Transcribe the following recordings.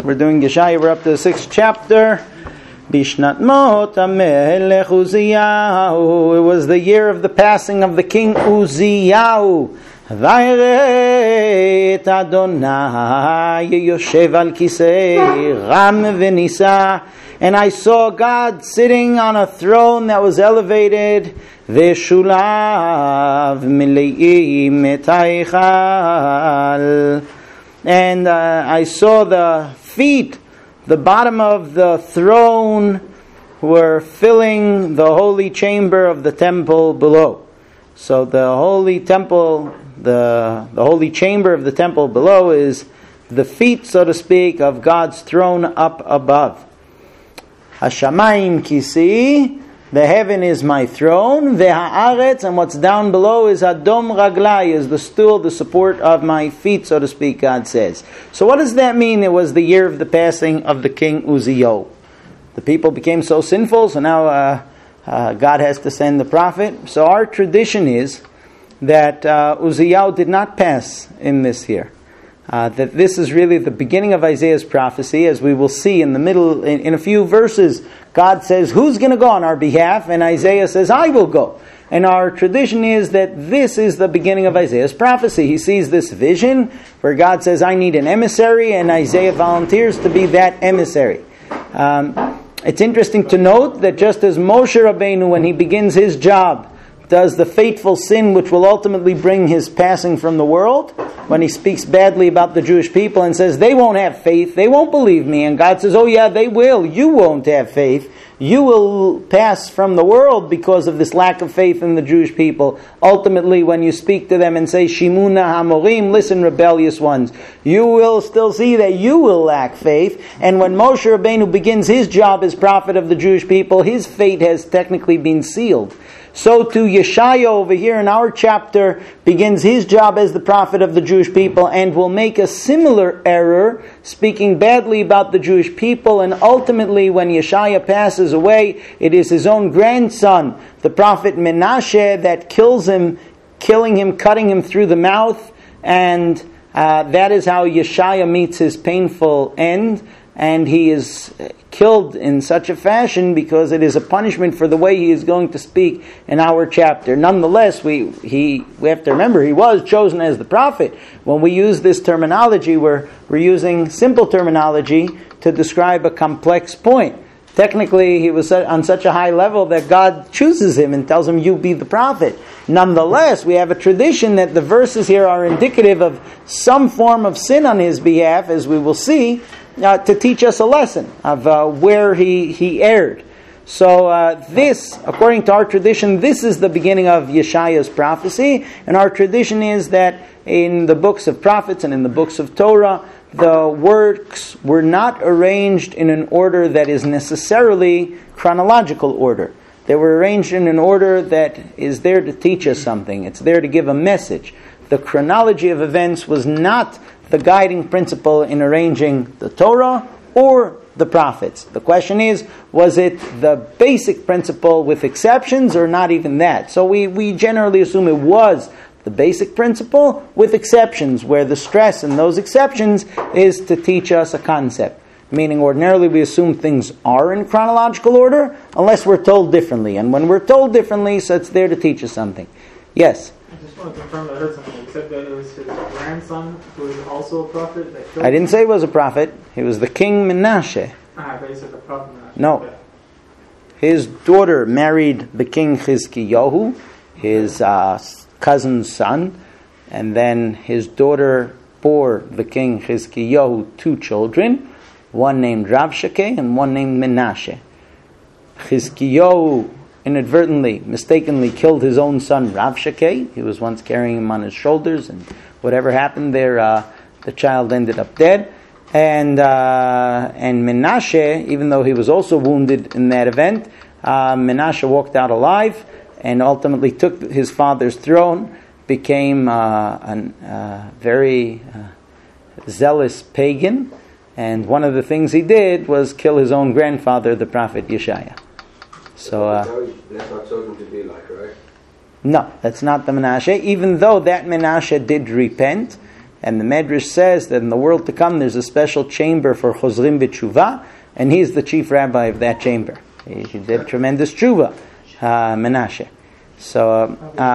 We're doing Yeshaya. We're up to the 6th chapter. Bishnat Mot HaMelech Uziyahu. It was the year of the passing of the king Uziyahu. Vayre et Adonai Yoshev al Kisei Ram v'Nisa. And I saw God sitting on a throne that was elevated. V'shulav mileim et haichal. And I saw the feet, the bottom of the throne, were filling the holy chamber of the temple below. So the holy temple, the holy chamber of the temple below is the feet, so to speak, of God's throne up above. Hashamayim kisi, the heaven is my throne. Ve'ha'aretz, and what's down below is Adom Raglai, is the stool, the support of my feet, so to speak, God says. So what does that mean? It was the year of the passing of the king Uziyahu. The people became so sinful, so now God has to send the prophet. So our tradition is that Uziyahu did not pass in this year. That this is really the beginning of Isaiah's prophecy, as we will see in the middle, in a few verses. God says, who's going to go on our behalf? And Isaiah says, I will go. And our tradition is that this is the beginning of Isaiah's prophecy. He sees this vision where God says, I need an emissary, and Isaiah volunteers to be that emissary. It's interesting to note that just as Moshe Rabbeinu, when he begins his job, does the fateful sin which will ultimately bring his passing from the world, when he speaks badly about the Jewish people and says, they won't have faith, they won't believe me, and God says, oh yeah, they will, you won't have faith, you will pass from the world because of this lack of faith in the Jewish people. Ultimately, when you speak to them and say, Shimuna Hamorim, listen rebellious ones, you will still see that you will lack faith. And when Moshe Rabbeinu begins his job as prophet of the Jewish people, his fate has technically been sealed. So too Yeshaya over here in our chapter begins his job as the prophet of the Jewish people and will make a similar error, speaking badly about the Jewish people, and ultimately when Yeshaya passes away, it is his own grandson, the prophet Menashe, that kills him, cutting him through the mouth, and that is how Yeshaya meets his painful end. And he is killed in such a fashion because it is a punishment for the way he is going to speak in our chapter. Nonetheless, we have to remember he was chosen as the prophet. When we use this terminology, we're using simple terminology to describe a complex point. Technically, he was on such a high level that God chooses him and tells him, you be the prophet. Nonetheless, we have a tradition that the verses here are indicative of some form of sin on his behalf, as we will see, to teach us a lesson of where he erred. So this, according to our tradition, this is the beginning of Yeshaya's prophecy. And our tradition is that in the books of prophets and in the books of Torah, the works were not arranged in an order that is necessarily chronological order. They were arranged in an order that is there to teach us something. It's there to give a message. The chronology of events was not the guiding principle in arranging the Torah or the prophets. The question is, was it the basic principle with exceptions or not even that? So we generally assume it was the basic principle with exceptions, where the stress in those exceptions is to teach us a concept. Meaning ordinarily we assume things are in chronological order unless we're told differently. And when we're told differently, so it's there to teach us something. Yes? I just want to confirm that I heard something. You said that it was his grandson who was also a prophet that killed I didn't say he was a prophet. He was the king Menashe. But you said the prophet Menashe. No. Okay. His daughter married the king Chizkiyahu, his cousin's son, and then his daughter bore the king Chizkiyahu 2 children, one named Ravshakeh and one named Menashe. Chizkiyahu inadvertently, mistakenly killed his own son Ravshakeh. He was once carrying him on his shoulders, and whatever happened there, the child ended up dead. And Menashe, even though he was also wounded in that event, Menashe walked out alive and ultimately took his father's throne, became a very zealous pagan, and one of the things he did was kill his own grandfather, the prophet Yeshaya. So that's not chosen to be like, right? No, that's not the Menashe. Even though that Menashe did repent, And the Medrash says that in the world to come there's a special chamber for Chozrim B'Tshuva, and he's the chief rabbi of that chamber. He did tremendous tshuva, Menashe. So,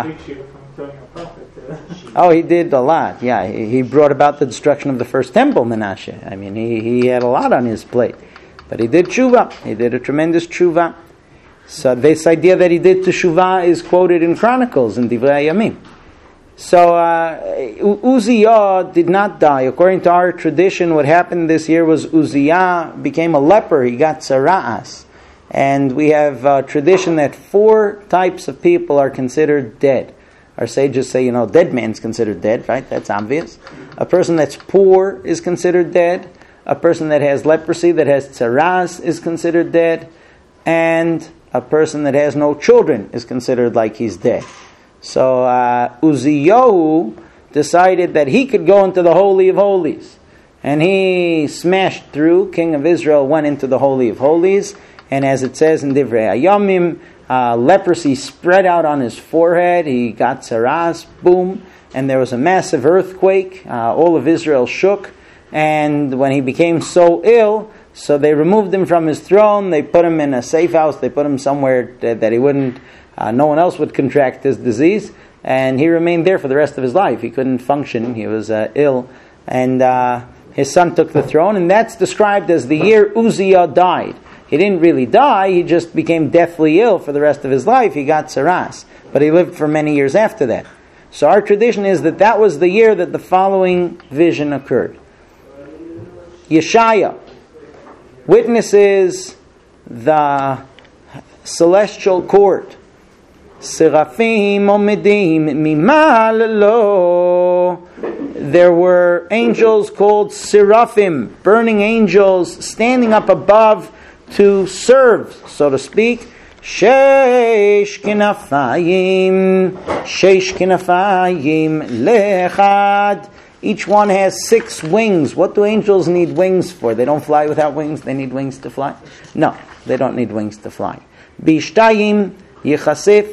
he did a lot. Yeah, he brought about the destruction of the first temple, Menashe. I mean, he had a lot on his plate. But he did tshuva. He did a tremendous tshuva. So this idea that he did teshuvah is quoted in Chronicles, in Divrei Yamim. So Uzziah did not die. According to our tradition, what happened this year was Uzziah became a leper. He got tzara'as. And we have a tradition that 4 types of people are considered dead. Our sages say, dead man's considered dead, right? That's obvious. A person that's poor is considered dead. A person that has leprosy, that has tzara'as, is considered dead. And a person that has no children is considered like he's dead. So Uzziah decided that he could go into the Holy of Holies. And he smashed through. King of Israel went into the Holy of Holies. And as it says in Divrei Hayamim, leprosy spread out on his forehead. He got tzara'as, boom. And there was a massive earthquake. All of Israel shook. And when he became so ill, so they removed him from his throne. They put him in a safe house. They put him somewhere that he wouldn't, no one else would contract his disease. And he remained there for the rest of his life. He couldn't function. He was ill. And his son took the throne. And that's described as the year Uzziah died. He didn't really die. He just became deathly ill for the rest of his life. He got tzara'as. But he lived for many years after that. So our tradition is that was the year that the following vision occurred. Yeshaya witnesses the celestial court. Seraphim omedim mimalo. There were angels called seraphim, burning angels, standing up above to serve, so to speak. Sheish kinafayim lechad. Each one has 6 wings. What do angels need wings for? They don't fly without wings. They need wings to fly? No, they don't need wings to fly. Bishtayim yichasef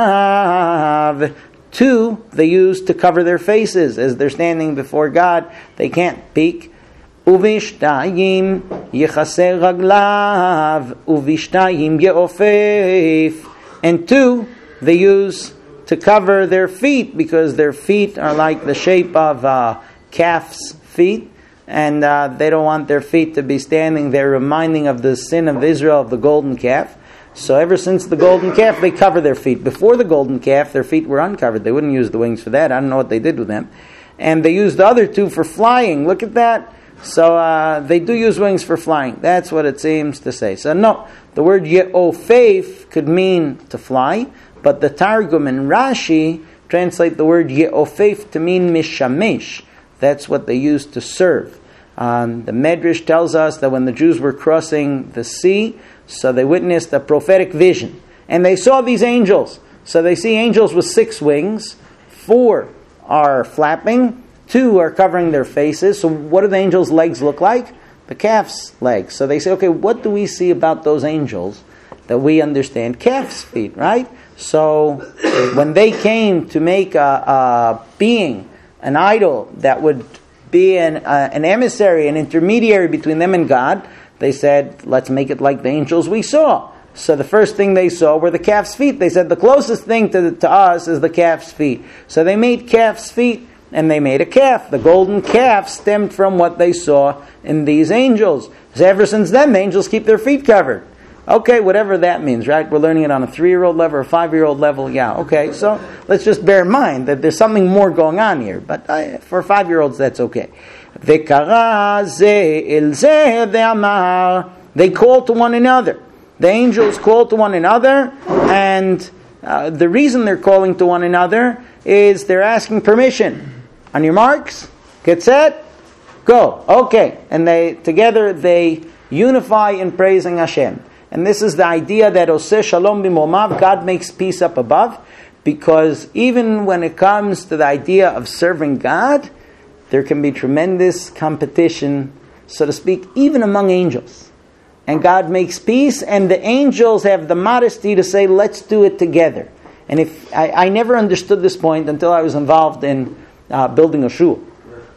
fanav. 2 they use to cover their faces as they're standing before God. They can't peek. Uvishtayim yichaseh raglav. Uvishtayim ye'ofef. And 2 they use to cover their feet, because their feet are like the shape of calf's feet, and they don't want their feet to be standing there reminding of the sin of Israel, of the golden calf. So ever since the golden calf, they cover their feet. Before the golden calf, their feet were uncovered. They wouldn't use the wings for that. I don't know what they did with them. And they used the other 2 for flying. Look at that. So they do use wings for flying. That's what it seems to say. So no, the word ye'ofef could mean to fly, but the Targum and Rashi translate the word ye'ofef to mean mishamesh. That's what they used to serve. The Medrash tells us that when the Jews were crossing the sea, so they witnessed a prophetic vision. And they saw these angels. So they see angels with 6 wings. 4 are flapping. 2 are covering their faces. So what do the angels' legs look like? The calf's legs. So they say, okay, what do we see about those angels that we understand? Calf's feet, right? So when they came to make a being, an idol that would be an emissary, an intermediary between them and God, they said, let's make it like the angels we saw. So the first thing they saw were the calf's feet. They said the closest thing to us is the calf's feet. So they made calf's feet, and they made a calf. The golden calf stemmed from what they saw in these angels. So ever since then, the angels keep their feet covered. Okay, whatever that means, right? We're learning it on a 3-year-old level or a 5-year-old level. Yeah, okay. So let's just bear in mind that there's something more going on here. But for 5-year-olds, that's okay. They call to one another. The angels call to one another, and the reason they're calling to one another is they're asking permission. On your marks, get set, go. Okay. And together they unify in praising Hashem. And this is the idea that Oseh Shalom B'momav, God makes peace up above, because even when it comes to the idea of serving God, there can be tremendous competition, so to speak, even among angels. And God makes peace, and the angels have the modesty to say, let's do it together. And if I never understood this point until I was involved in building a shul.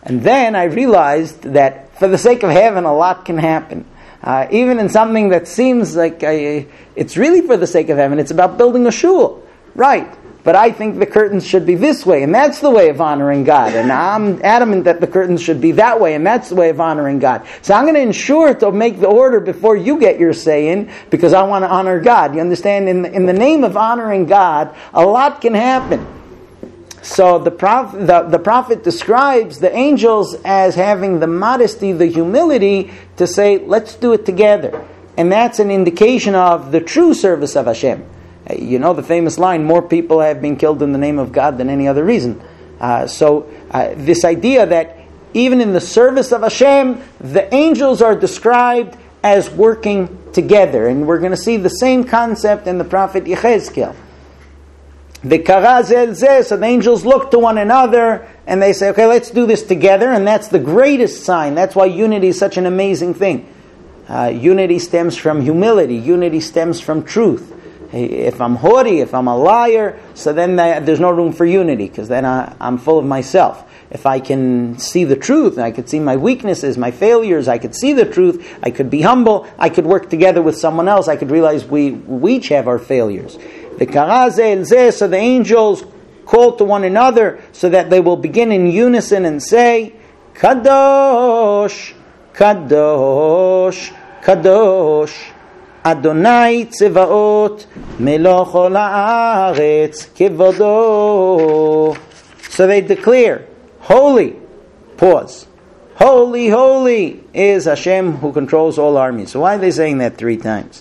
And then I realized that for the sake of heaven, a lot can happen. Even in something that seems like it's really for the sake of heaven, it's about building a shul. Right. But I think the curtains should be this way, and that's the way of honoring God. And I'm adamant that the curtains should be that way, and that's the way of honoring God. So I'm going to ensure to make the order before you get your say in, because I want to honor God. You understand? In the name of honoring God, a lot can happen. So the prophet describes the angels as having the modesty, the humility to say, let's do it together. And that's an indication of the true service of Hashem. You know the famous line, more people have been killed in the name of God than any other reason. So this idea that even in the service of Hashem, the angels are described as working together. And we're going to see the same concept in the prophet Yechezkel. The karaz zeh, so the angels look to one another and they say, okay, let's do this together. And that's the greatest sign. That's why unity is such an amazing thing. Unity stems from humility. Unity stems from truth. If I'm haughty, if I'm a liar, so then there's no room for unity, because then I'm full of myself. If I can see the truth, I could see my weaknesses, my failures, I could see the truth, I could be humble, I could work together with someone else, I could realize we each have our failures. The karaz el zeh, so the angels call to one another so that they will begin in unison and say, Kadosh, Kadosh, Kadosh, Adonai Tzevaot Melech Ol Haaretz Kivodo. So they declare, holy, pause, holy, holy is Hashem who controls all armies. So why are they saying that 3 times?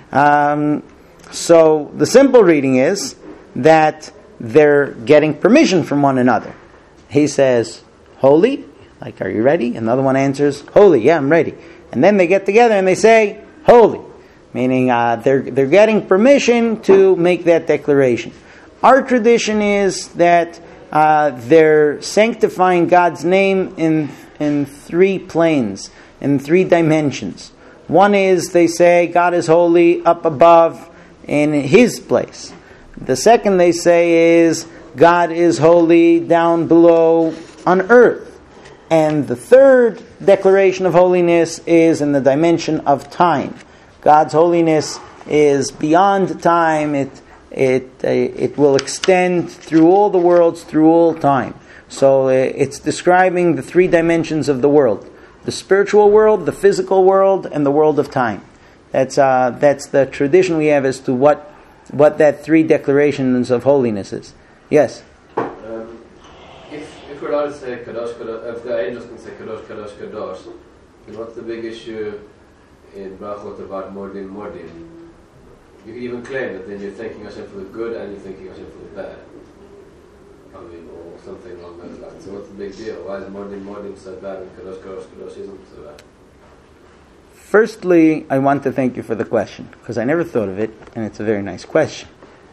So the simple reading is that they're getting permission from one another. He says, holy, like, are you ready? Another one answers, holy, yeah, I'm ready. And then they get together and they say, holy. Meaning they're getting permission to make that declaration. Our tradition is that they're sanctifying God's name in 3 planes, in 3 dimensions. One is, they say, God is holy up above in His place. The second they say is, God is holy down below on earth. And the third declaration of holiness is in the dimension of time. God's holiness is beyond time. It will extend through all the worlds, through all time. So it's describing the 3 dimensions of the world: the spiritual world, the physical world, and the world of time. That's the tradition we have as to what that 3 declarations of holiness is. Yes. If we're allowed to say Kadosh, Kadosh, if the angels can say Kadosh, Kadosh, Kadosh, then what's the big issue in Brachot about Mordim, Mordim? You can even claim that then you're thanking Hashem for the good and you're thanking Hashem for the bad. I mean, or something along those lines. So what's the big deal? Why is Mordim, Mordim so bad and Kadosh, Kadosh, Kadosh isn't so bad? Firstly, I want to thank you for the question, because I never thought of it, and it's a very nice question.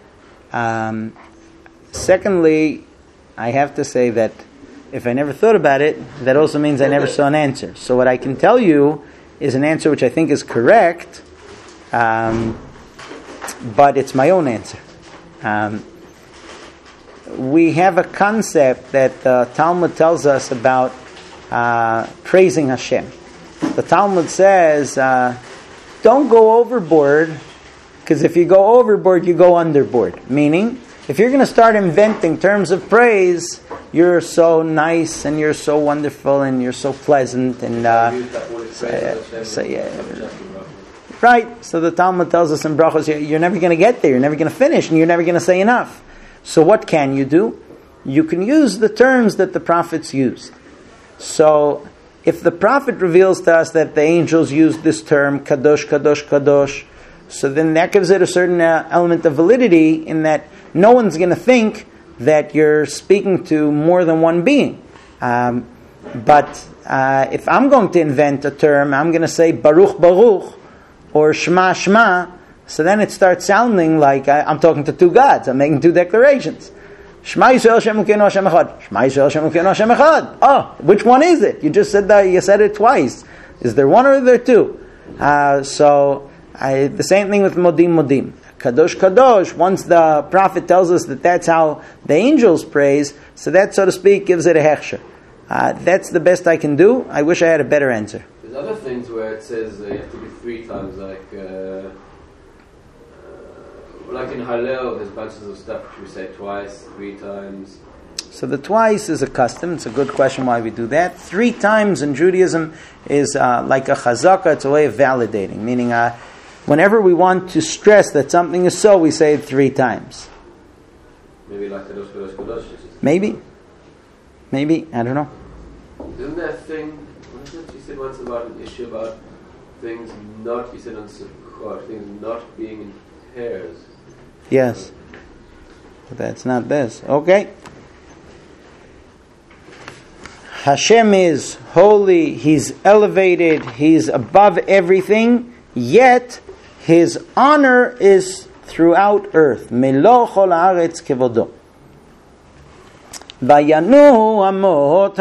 Secondly, I have to say that if I never thought about it, that also means I never saw an answer. So what I can tell you is an answer which I think is correct, but it's my own answer. We have a concept that the Talmud tells us about praising Hashem. The Talmud says, don't go overboard, because if you go overboard, you go underboard. Meaning, if you're going to start inventing terms of praise, you're so nice and you're so wonderful and you're so pleasant and right. So the Talmud tells us in Brachos, you're never going to get there, you're never going to finish, and you're never going to say enough. So what can you do? You can use the terms that the prophets used. So if the prophet reveals to us that the angels used this term, Kadosh, Kadosh, Kadosh, so then that gives it a certain element of validity in that no one's going to think that you're speaking to more than one being. But if I'm going to invent a term, I'm going to say Baruch, Baruch, or Shema, Shema, so then it starts sounding like I'm talking to 2 gods. I'm making 2 declarations. Shema Yisrael Hashem Elokeinu Hashem Echad. Shema Yisrael Hashem Elokeinu Hashem Echad. Oh, which one is it? You just said that. You said it twice. Is there one or is there 2? The same thing with Modim, Modim. Kadosh, Kadosh. Once the prophet tells us that that's how the angels praise, so that, so to speak, gives it a hechsher. That's the best I can do. I wish I had a better answer. There's other things where it says you have to be 3 times, like in Hallel, there's bunches of stuff which we say twice, 3 times. So the twice is a custom. It's a good question why we do that. 3 times in Judaism is like a chazaka. It's a way of validating, meaning whenever we want to stress that something is so, we say it 3 times. Maybe like Kadosh, Kadosh, Kadosh. Maybe, I don't know. Isn't there a thing, what is it you said once about an issue about things not, you said on Sukkot, things not being in pairs? Yes. But that's not this. Okay. Hashem is holy, He's elevated, He's above everything, yet His honor is throughout earth. Melo chol haaretz kevodo. Vayanu amot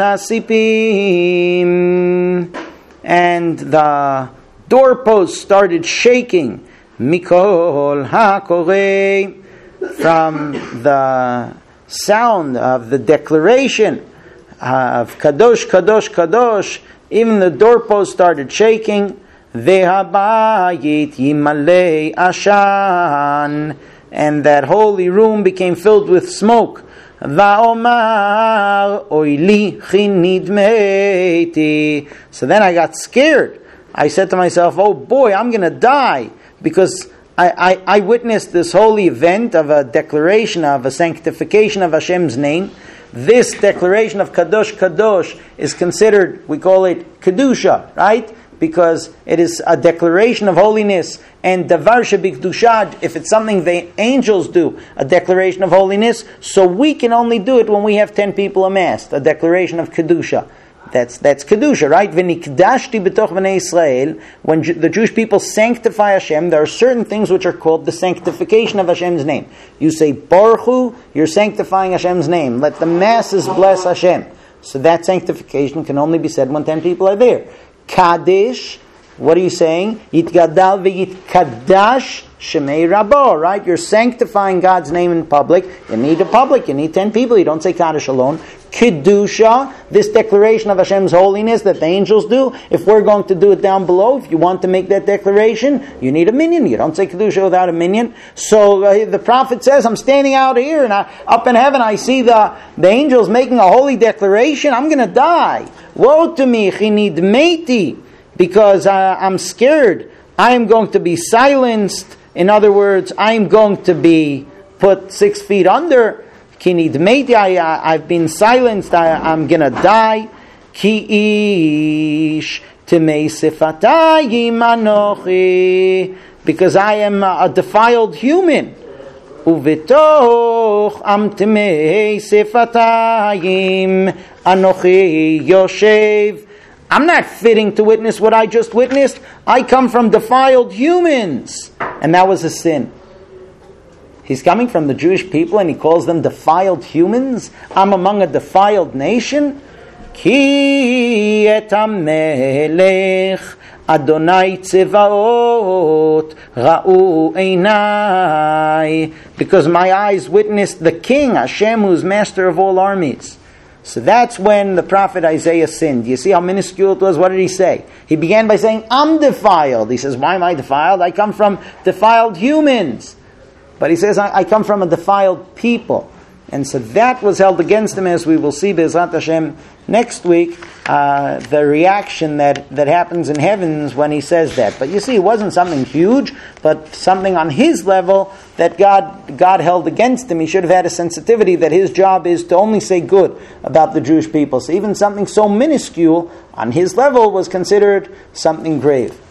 hasipim, and the doorpost started shaking. Mikol hakorei, from the sound of the declaration of Kadosh, Kadosh, Kadosh, even the doorpost started shaking. Vehabayit yimalei ashan, and that holy room became filled with smoke. Va'omar oili chinidmeiti. So then I got scared. I said to myself, oh boy, I'm going to die, because I witnessed this holy event of a declaration of a sanctification of Hashem's name. This declaration of Kadosh Kadosh is considered, we call it Kedusha, right? Because it is a declaration of holiness. And Davar Shebikdusha, if it's something the angels do, a declaration of holiness, so we can only do it when we have 10 people amassed, a declaration of Kedusha. That's Kedusha, right? V'nikdashti b'toch b'nei Yisrael, when the Jewish people sanctify Hashem, there are certain things which are called the sanctification of Hashem's name. You say Baruch Hu, you're sanctifying Hashem's name. Let the masses bless Hashem. So that sanctification can only be said when 10 people are there. Kaddish, what are you saying? Yitgadal v'yitkadash shemei rabo, right? You're sanctifying God's name in public. You need a public, you need 10 people. You don't say Kaddish alone. Kedusha, this declaration of Hashem's holiness that the angels do. If we're going to do it down below, if you want to make that declaration, you need a minyan. You don't say Kedusha without a minyan. So the prophet says, I'm standing out here and up in heaven I see the angels making a holy declaration. I'm going to die. Woe to me, chinidmeiti, because I'm scared. I am going to be silenced. In other words, I am going to be put 6 feet under. I've been silenced. I'm gonna die. Ki ish temei sifatayim anochi, because I am a defiled human. Uvitoch am temei sifatayim anochi yoshev. I'm not fitting to witness what I just witnessed. I come from defiled humans, and that was a sin. He's coming from the Jewish people and he calls them defiled humans. I'm among a defiled nation. Ki et hamelech Adonai tzevaot ra'u einai, because my eyes witnessed the King, Hashem, who's master of all armies. So that's when the prophet Isaiah sinned. You see how minuscule it was? What did he say? He began by saying, I'm defiled. He says, why am I defiled? I come from defiled humans. But he says, I come from a defiled people. And so that was held against him, as we will see, Be'ezrat Hashem, next week, the reaction that happens in heavens when he says that. But you see, it wasn't something huge, but something on his level that God held against him. He should have had a sensitivity that his job is to only say good about the Jewish people. So even something so minuscule on his level was considered something grave.